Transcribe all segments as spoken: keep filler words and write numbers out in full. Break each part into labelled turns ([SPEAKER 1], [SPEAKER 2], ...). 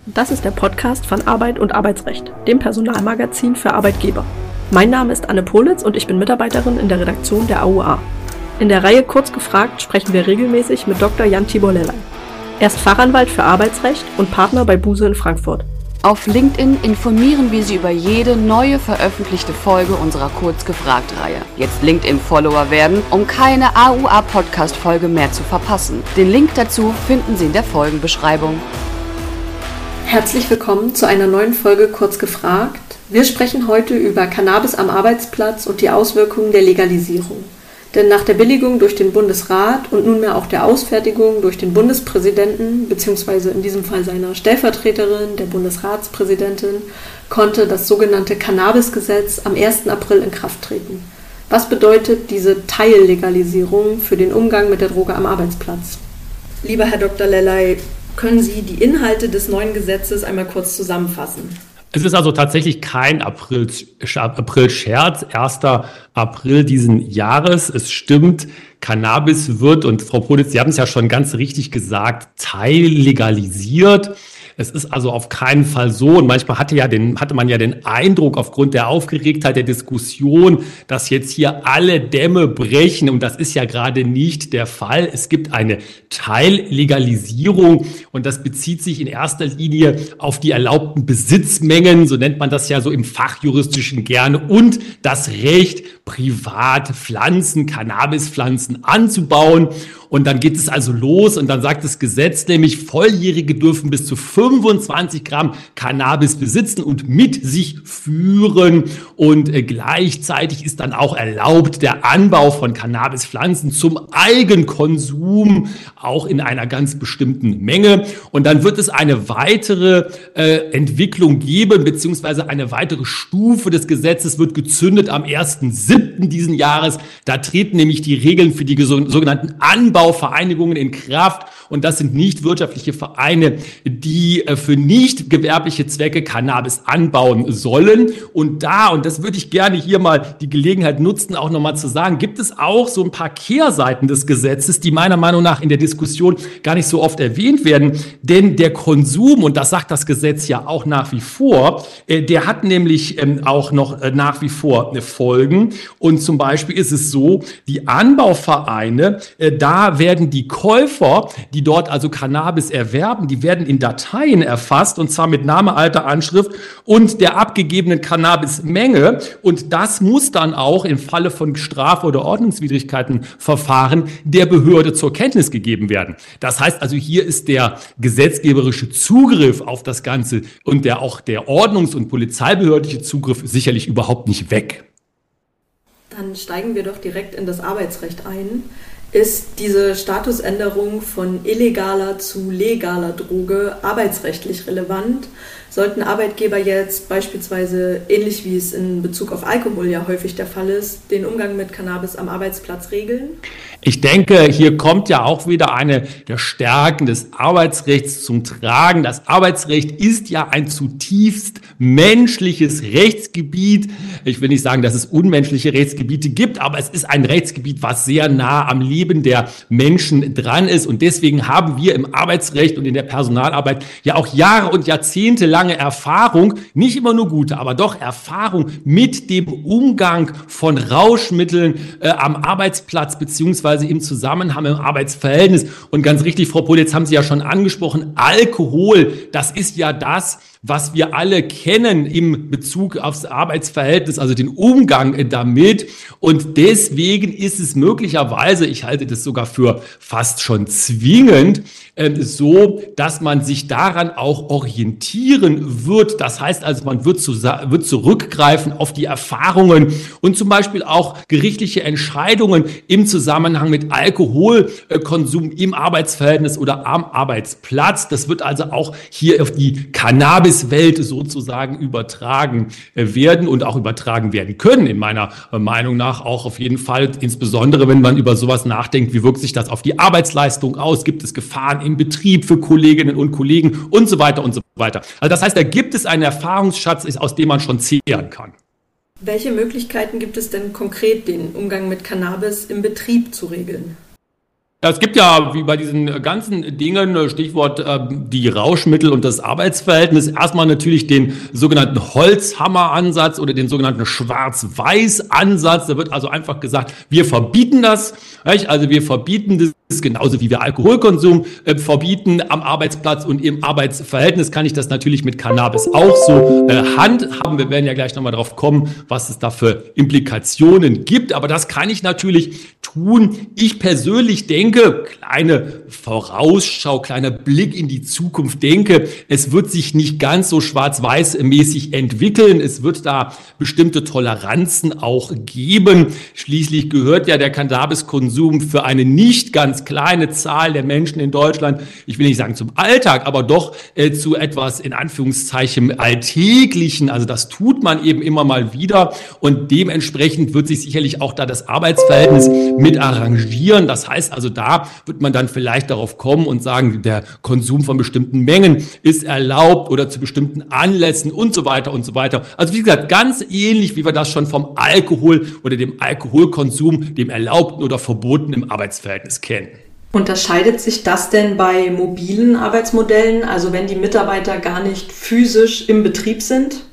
[SPEAKER 1] Das ist der Podcast von Arbeit und Arbeitsrecht, dem Personalmagazin für Arbeitgeber. Mein Name ist Anne Politz und ich bin Mitarbeiterin in der Redaktion der A U A. In der Reihe Kurz gefragt sprechen wir regelmäßig mit Doktor Jan Tibor Lellay. Er ist Fachanwalt für Arbeitsrecht und Partner bei Buse in Frankfurt.
[SPEAKER 2] Auf LinkedIn informieren wir Sie über jede neue veröffentlichte Folge unserer Kurz gefragt-Reihe. Jetzt LinkedIn-Follower werden, um keine A U A-Podcast-Folge mehr zu verpassen. Den Link dazu finden Sie in der Folgenbeschreibung.
[SPEAKER 1] Herzlich willkommen zu einer neuen Folge Kurz gefragt. Wir sprechen heute über Cannabis am Arbeitsplatz und die Auswirkungen der Legalisierung. Denn nach der Billigung durch den Bundesrat und nunmehr auch der Ausfertigung durch den Bundespräsidenten bzw. in diesem Fall seiner Stellvertreterin, der Bundesratspräsidentin, konnte das sogenannte Cannabis-Gesetz am ersten April in Kraft treten. Was bedeutet diese Teillegalisierung für den Umgang mit der Droge am Arbeitsplatz? Lieber Herr Doktor Lellay, können Sie die Inhalte des neuen Gesetzes einmal kurz zusammenfassen?
[SPEAKER 3] Es ist also tatsächlich kein April-Scherz, erster April diesen Jahres. Es stimmt, Cannabis wird, und Frau Politz, Sie haben es ja schon ganz richtig gesagt, teillegalisiert. Es ist also auf keinen Fall so, und manchmal hatte, ja den, hatte man ja den Eindruck aufgrund der Aufgeregtheit der Diskussion, dass jetzt hier alle Dämme brechen, und das ist ja gerade nicht der Fall. Es gibt eine Teillegalisierung, und das bezieht sich in erster Linie auf die erlaubten Besitzmengen, so nennt man das ja so im Fachjuristischen gerne, und das Recht, privat Pflanzen, Cannabispflanzen anzubauen. Und dann geht es also los, und dann sagt das Gesetz nämlich, Volljährige dürfen bis zu fünfundzwanzig Gramm Cannabis besitzen und mit sich führen. Und äh, gleichzeitig ist dann auch erlaubt der Anbau von Cannabispflanzen zum Eigenkonsum, auch in einer ganz bestimmten Menge. Und dann wird es eine weitere äh, Entwicklung geben, beziehungsweise eine weitere Stufe des Gesetzes wird gezündet am ersten siebten diesen Jahres. Da treten nämlich die Regeln für die sogenannten Anbauvereinigungen in Kraft. Und das sind nicht wirtschaftliche Vereine, die für nicht gewerbliche Zwecke Cannabis anbauen sollen. Und da, und das würde ich gerne hier mal die Gelegenheit nutzen, auch nochmal zu sagen, gibt es auch so ein paar Kehrseiten des Gesetzes, die meiner Meinung nach in der Diskussion gar nicht so oft erwähnt werden. Denn der Konsum, und das sagt das Gesetz ja auch nach wie vor, der hat nämlich auch noch nach wie vor Folgen. Und zum Beispiel ist es so, die Anbauvereine, da werden die Käufer, die dort also Cannabis erwerben, die werden in Dateien erfasst, und zwar mit Name, Alter, Anschrift und der abgegebenen Cannabismenge. Und das muss dann auch im Falle von Straf- oder Ordnungswidrigkeitenverfahren der Behörde zur Kenntnis gegeben werden. Das heißt also, hier ist der gesetzgeberische Zugriff auf das Ganze und der auch der ordnungs- und polizeibehördliche Zugriff sicherlich überhaupt nicht weg.
[SPEAKER 1] Dann steigen wir doch direkt in das Arbeitsrecht ein. Ist diese Statusänderung von illegaler zu legaler Droge arbeitsrechtlich relevant? Sollten Arbeitgeber jetzt beispielsweise, ähnlich wie es in Bezug auf Alkohol ja häufig der Fall ist, den Umgang mit Cannabis am Arbeitsplatz regeln?
[SPEAKER 3] Ich denke, hier kommt ja auch wieder eine der Stärken des Arbeitsrechts zum Tragen. Das Arbeitsrecht ist ja ein zutiefst menschliches Rechtsgebiet. Ich will nicht sagen, dass es unmenschliche Rechtsgebiete gibt, aber es ist ein Rechtsgebiet, was sehr nah am Leben der Menschen dran ist. Und deswegen haben wir im Arbeitsrecht und in der Personalarbeit ja auch Jahre und Jahrzehnte lange Erfahrung, nicht immer nur gute, aber doch Erfahrung mit dem Umgang von Rauschmitteln äh, am Arbeitsplatz beziehungsweise im Zusammenhang im Arbeitsverhältnis. Und ganz richtig, Frau Politz, haben Sie ja schon angesprochen, Alkohol, das ist ja das, was wir alle kennen im Bezug aufs Arbeitsverhältnis, also den Umgang damit. Und deswegen ist es möglicherweise, ich halte das sogar für fast schon zwingend, äh, so, dass man sich daran auch orientieren wird. Das heißt also, man wird, zu, wird zurückgreifen auf die Erfahrungen und zum Beispiel auch gerichtliche Entscheidungen im Zusammenhang mit Alkoholkonsum im Arbeitsverhältnis oder am Arbeitsplatz. Das wird also auch hier auf die Cannabis Welt sozusagen übertragen werden und auch übertragen werden können, in meiner Meinung nach auch auf jeden Fall, insbesondere wenn man über sowas nachdenkt, wie wirkt sich das auf die Arbeitsleistung aus, gibt es Gefahren im Betrieb für Kolleginnen und Kollegen und so weiter und so weiter. Also das heißt, da gibt es einen Erfahrungsschatz, aus dem man schon zehren kann.
[SPEAKER 1] Welche Möglichkeiten gibt es denn konkret, den Umgang mit Cannabis im Betrieb zu regeln?
[SPEAKER 3] Es gibt ja, wie bei diesen ganzen Dingen, Stichwort äh, die Rauschmittel und das Arbeitsverhältnis, erstmal natürlich den sogenannten Holzhammer-Ansatz oder den sogenannten Schwarz-Weiß-Ansatz. Da wird also einfach gesagt, wir verbieten das. Also wir verbieten das, genauso wie wir Alkoholkonsum äh, verbieten am Arbeitsplatz und im Arbeitsverhältnis kann ich das natürlich mit Cannabis auch so äh, handhaben. Wir werden ja gleich nochmal drauf kommen, was es da für Implikationen gibt. Aber das kann ich natürlich tun. Ich persönlich denke, kleine Vorausschau, kleiner Blick in die Zukunft, denke, es wird sich nicht ganz so schwarz-weiß-mäßig entwickeln. Es wird da bestimmte Toleranzen auch geben. Schließlich gehört ja der Cannabiskonsum für eine nicht ganz kleine Zahl der Menschen in Deutschland, ich will nicht sagen zum Alltag, aber doch äh, zu etwas in Anführungszeichen Alltäglichen. Also das tut man eben immer mal wieder und dementsprechend wird sich sicherlich auch da das Arbeitsverhältnis mit arrangieren. Das heißt also, da wird man dann vielleicht darauf kommen und sagen, der Konsum von bestimmten Mengen ist erlaubt oder zu bestimmten Anlässen und so weiter und so weiter. Also wie gesagt, ganz ähnlich, wie wir das schon vom Alkohol oder dem Alkoholkonsum, dem erlaubten oder verbotenen im Arbeitsverhältnis kennen.
[SPEAKER 1] Unterscheidet sich das denn bei mobilen Arbeitsmodellen, also wenn die Mitarbeiter gar nicht physisch im Betrieb sind?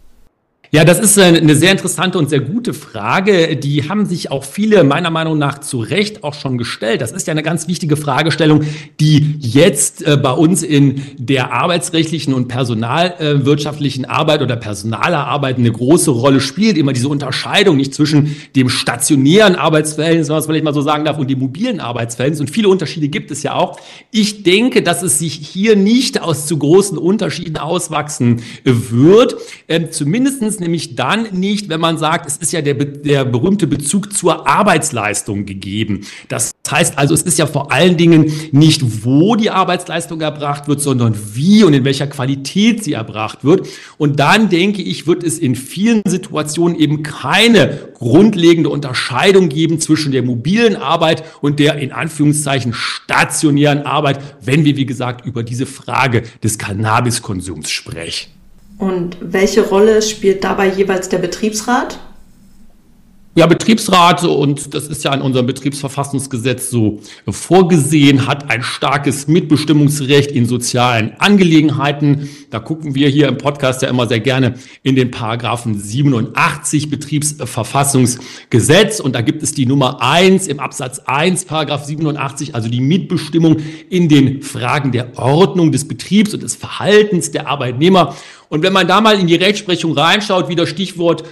[SPEAKER 3] Ja, das ist eine sehr interessante und sehr gute Frage. Die haben sich auch viele meiner Meinung nach zu Recht auch schon gestellt. Das ist ja eine ganz wichtige Fragestellung, die jetzt äh, bei uns in der arbeitsrechtlichen und personalwirtschaftlichen Arbeit oder personaler Arbeit eine große Rolle spielt. Immer diese Unterscheidung nicht zwischen dem stationären Arbeitsverhältnis, was man vielleicht mal so sagen darf, und dem mobilen Arbeitsverhältnis. Und viele Unterschiede gibt es ja auch. Ich denke, dass es sich hier nicht aus zu großen Unterschieden auswachsen wird. Ähm, zumindestens nämlich dann nicht, wenn man sagt, es ist ja der, der berühmte Bezug zur Arbeitsleistung gegeben. Das heißt also, es ist ja vor allen Dingen nicht, wo die Arbeitsleistung erbracht wird, sondern wie und in welcher Qualität sie erbracht wird. Und dann, denke ich, wird es in vielen Situationen eben keine grundlegende Unterscheidung geben zwischen der mobilen Arbeit und der in Anführungszeichen stationären Arbeit, wenn wir, wie gesagt, über diese Frage des Cannabiskonsums sprechen.
[SPEAKER 1] Und welche Rolle spielt dabei jeweils der Betriebsrat?
[SPEAKER 3] Ja, Betriebsrat, und das ist ja in unserem Betriebsverfassungsgesetz so vorgesehen, hat ein starkes Mitbestimmungsrecht in sozialen Angelegenheiten. Da gucken wir hier im Podcast ja immer sehr gerne in den Paragraphen siebenundachtzig Betriebsverfassungsgesetz. Und da gibt es die Nummer eins im Absatz eins, Paragraph siebenundachtzig, also die Mitbestimmung in den Fragen der Ordnung des Betriebs und des Verhaltens der Arbeitnehmer. Und wenn man da mal in die Rechtsprechung reinschaut, wie das Stichwort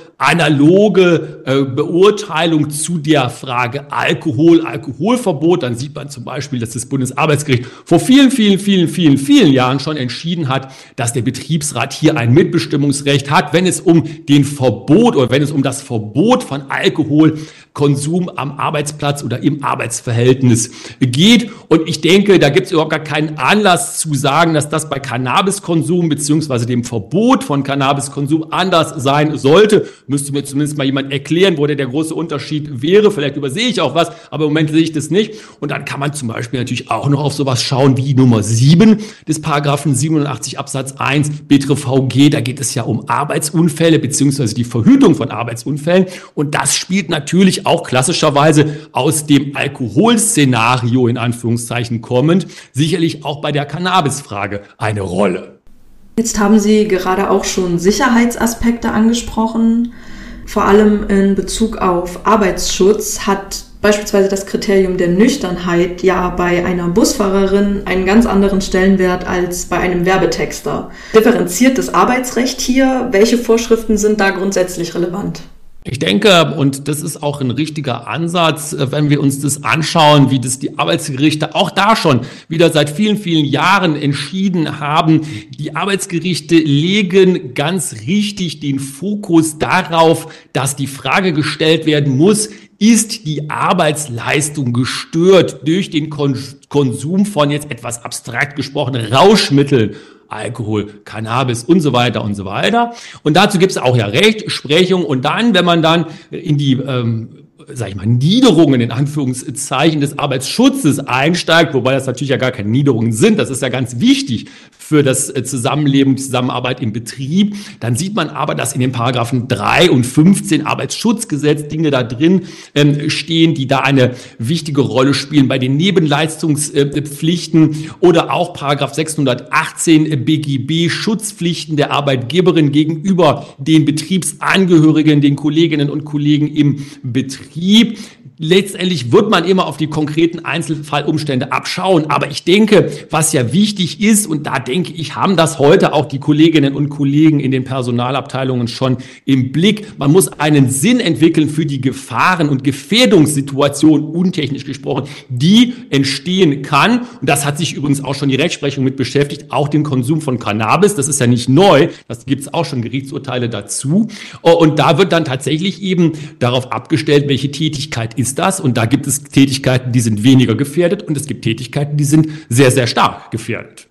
[SPEAKER 3] analoge äh, Beurteilung zu der Frage Alkohol, Alkoholverbot, dann sieht man zum Beispiel, dass das Bundesarbeitsgericht vor vielen, vielen, vielen, vielen, vielen Jahren schon entschieden hat, dass der Betriebsrat hier ein Mitbestimmungsrecht hat, wenn es um den Verbot oder wenn es um das Verbot von Alkoholkonsum am Arbeitsplatz oder im Arbeitsverhältnis geht. Und ich denke, da gibt es überhaupt gar keinen Anlass zu sagen, dass das bei Cannabiskonsum beziehungsweise dem Verbot von Cannabiskonsum anders sein sollte. Müsste mir zumindest mal jemand erklären, wo der, der große Unterschied wäre. Vielleicht übersehe ich auch was, aber im Moment sehe ich das nicht. Und dann kann man zum Beispiel natürlich auch noch auf sowas schauen wie Nummer sieben des Paragraphen siebenundachtzig Absatz eins B T R V G. Da geht es ja um Arbeitsunfälle beziehungsweise die Verhütung von Arbeitsunfällen. Und das spielt natürlich auch klassischerweise aus dem Alkoholszenario in Anführungszeichen kommend sicherlich auch bei der Cannabisfrage eine Rolle.
[SPEAKER 1] Jetzt haben Sie gerade auch schon Sicherheitsaspekte angesprochen. Vor allem in Bezug auf Arbeitsschutz hat beispielsweise das Kriterium der Nüchternheit ja bei einer Busfahrerin einen ganz anderen Stellenwert als bei einem Werbetexter. Differenziert das Arbeitsrecht hier? Welche Vorschriften sind da grundsätzlich relevant?
[SPEAKER 3] Ich denke, und das ist auch ein richtiger Ansatz, wenn wir uns das anschauen, wie das die Arbeitsgerichte auch da schon wieder seit vielen, vielen Jahren entschieden haben. Die Arbeitsgerichte legen ganz richtig den Fokus darauf, dass die Frage gestellt werden muss, ist die Arbeitsleistung gestört durch den Konsum von jetzt etwas abstrakt gesprochenen Rauschmitteln, Alkohol, Cannabis und so weiter und so weiter. Und dazu gibt es auch ja Rechtsprechung. Und dann, wenn man dann in die ähm, sag ich mal, Niederungen in Anführungszeichen des Arbeitsschutzes einsteigt, wobei das natürlich ja gar keine Niederungen sind, das ist ja ganz wichtig für das Zusammenleben, Zusammenarbeit im Betrieb, dann sieht man aber, dass in den Paragraphen drei und fünfzehn Arbeitsschutzgesetz Dinge da drin ähm, stehen, die da eine wichtige Rolle spielen bei den Nebenleistungspflichten oder auch Paragraph sechshundertachtzehn B G B Schutzpflichten der Arbeitgeberin gegenüber den Betriebsangehörigen, den Kolleginnen und Kollegen im Betrieb. Letztendlich wird man immer auf die konkreten Einzelfallumstände abschauen. Aber ich denke, was ja wichtig ist, und da denke ich, haben das heute auch die Kolleginnen und Kollegen in den Personalabteilungen schon im Blick. Man muss einen Sinn entwickeln für die Gefahren- und Gefährdungssituation, untechnisch gesprochen, die entstehen kann. Und das hat sich übrigens auch schon die Rechtsprechung mit beschäftigt, auch den Konsum von Cannabis. Das ist ja nicht neu. Das gibt es auch schon Gerichtsurteile dazu. Und da wird dann tatsächlich eben darauf abgestellt, welche Tätigkeit ist das, und da gibt es Tätigkeiten, die sind weniger gefährdet, und es gibt Tätigkeiten, die sind sehr, sehr stark gefährdet.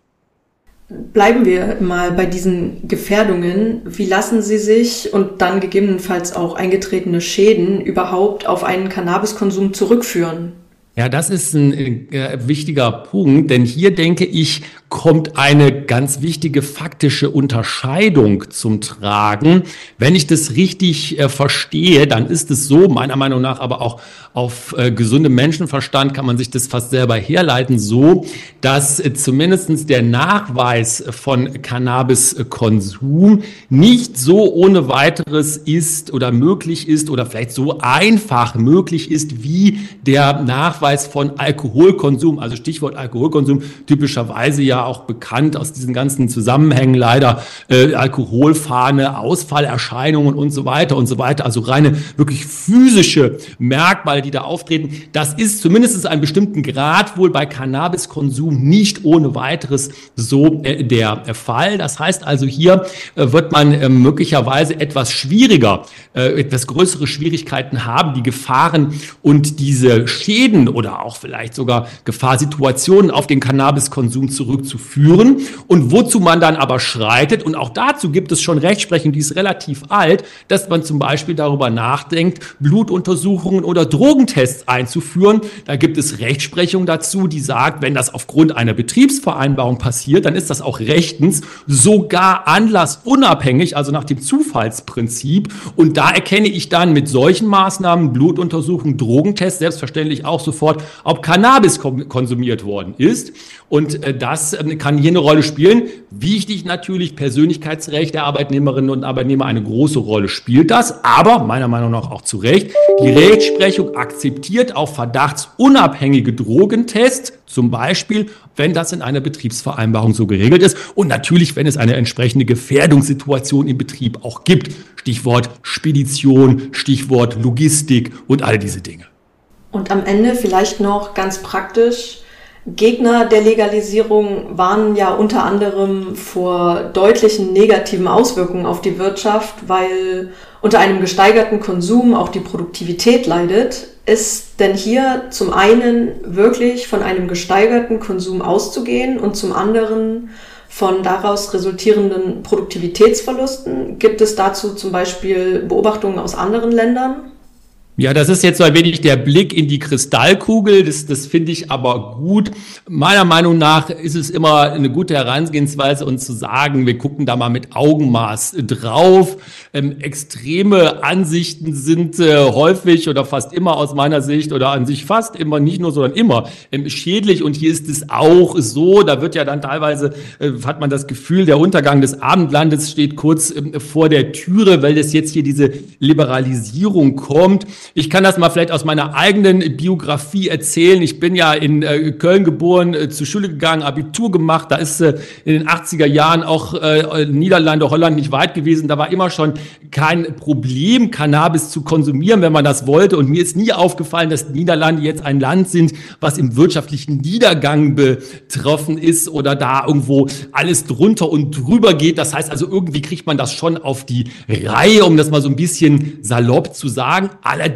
[SPEAKER 1] Bleiben wir mal bei diesen Gefährdungen. Wie lassen Sie sich und dann gegebenenfalls auch eingetretene Schäden überhaupt auf einen Cannabiskonsum zurückführen?
[SPEAKER 3] Ja, das ist ein äh, wichtiger Punkt, denn hier, denke ich, kommt eine ganz wichtige faktische Unterscheidung zum Tragen. Wenn ich das richtig äh, verstehe, dann ist es so, meiner Meinung nach aber auch auf äh, gesundem Menschenverstand kann man sich das fast selber herleiten, so, dass äh, zumindest der Nachweis von Cannabiskonsum nicht so ohne weiteres ist oder möglich ist oder vielleicht so einfach möglich ist wie der Nachweis von Alkoholkonsum, also Stichwort Alkoholkonsum, typischerweise ja auch bekannt aus diesen ganzen Zusammenhängen leider, äh, Alkoholfahne, Ausfallerscheinungen und so weiter und so weiter, also reine wirklich physische Merkmale, die da auftreten. Das ist zumindest einen bestimmten Grad wohl bei Cannabiskonsum nicht ohne weiteres so äh, der Fall. Das heißt also, hier äh, wird man äh, möglicherweise etwas schwieriger, äh, etwas größere Schwierigkeiten haben, die Gefahren und diese Schäden oder auch vielleicht sogar Gefahrsituationen auf den Cannabiskonsum zurückzuführen, und wozu man dann aber schreitet, und auch dazu gibt es schon Rechtsprechung, die ist relativ alt, dass man zum Beispiel darüber nachdenkt, Blutuntersuchungen oder Drogentests einzuführen. Da gibt es Rechtsprechung dazu, die sagt, wenn das aufgrund einer Betriebsvereinbarung passiert, dann ist das auch rechtens sogar anlassunabhängig, also nach dem Zufallsprinzip, und da erkenne ich dann mit solchen Maßnahmen, Blutuntersuchungen, Drogentests, selbstverständlich auch sofort, ob Cannabis konsumiert worden ist. Und äh, das äh, kann hier eine Rolle spielen. Wichtig natürlich, Persönlichkeitsrecht der Arbeitnehmerinnen und Arbeitnehmer, eine große Rolle spielt das. Aber meiner Meinung nach auch zu Recht, die Rechtsprechung akzeptiert auch verdachtsunabhängige Drogentests, zum Beispiel, wenn das in einer Betriebsvereinbarung so geregelt ist. Und natürlich, wenn es eine entsprechende Gefährdungssituation im Betrieb auch gibt. Stichwort Spedition, Stichwort Logistik und all diese Dinge.
[SPEAKER 1] Und am Ende vielleicht noch ganz praktisch: Gegner der Legalisierung warnen ja unter anderem vor deutlichen negativen Auswirkungen auf die Wirtschaft, weil unter einem gesteigerten Konsum auch die Produktivität leidet. Ist denn hier zum einen wirklich von einem gesteigerten Konsum auszugehen und zum anderen von daraus resultierenden Produktivitätsverlusten? Gibt es dazu zum Beispiel Beobachtungen aus anderen Ländern?
[SPEAKER 3] Ja, das ist jetzt so ein wenig der Blick in die Kristallkugel. Das, das finde ich aber gut. Meiner Meinung nach ist es immer eine gute Herangehensweise, uns zu sagen, wir gucken da mal mit Augenmaß drauf. Ähm, extreme Ansichten sind äh, häufig oder fast immer aus meiner Sicht oder an sich fast immer, nicht nur, sondern immer ähm, schädlich. Und hier ist es auch so, da wird ja dann teilweise, äh, hat man das Gefühl, der Untergang des Abendlandes steht kurz äh, vor der Türe, weil es jetzt hier diese Liberalisierung kommt. Ich kann das mal vielleicht aus meiner eigenen Biografie erzählen. Ich bin ja in äh, Köln geboren, äh, zur Schule gegangen, Abitur gemacht. Da ist äh, in den achtziger Jahren auch äh, Niederlande, Holland nicht weit gewesen. Da war immer schon kein Problem, Cannabis zu konsumieren, wenn man das wollte. Und mir ist nie aufgefallen, dass die Niederlande jetzt ein Land sind, was im wirtschaftlichen Niedergang betroffen ist oder da irgendwo alles drunter und drüber geht. Das heißt also, irgendwie kriegt man das schon auf die Reihe, um das mal so ein bisschen salopp zu sagen. Allerdings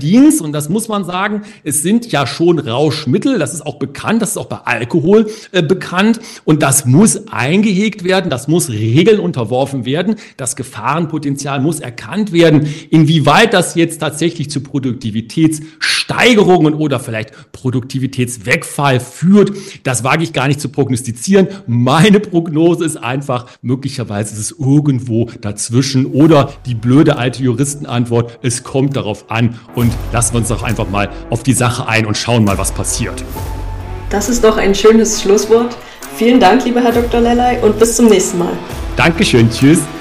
[SPEAKER 3] Allerdings, und das muss man sagen, es sind ja schon Rauschmittel, das ist auch bekannt, das ist auch bei Alkohol äh, bekannt und das muss eingehegt werden, das muss Regeln unterworfen werden, das Gefahrenpotenzial muss erkannt werden. Inwieweit das jetzt tatsächlich zu Produktivitätssteigerungen oder vielleicht Produktivitätswegfall führt, das wage ich gar nicht zu prognostizieren. Meine Prognose ist einfach, möglicherweise ist es irgendwo dazwischen oder die blöde alte Juristenantwort, es kommt darauf an und lassen wir uns doch einfach mal auf die Sache ein und schauen mal, was passiert.
[SPEAKER 1] Das ist doch ein schönes Schlusswort. Vielen Dank, lieber Herr Doktor Lellay, und bis zum nächsten Mal.
[SPEAKER 3] Dankeschön, tschüss.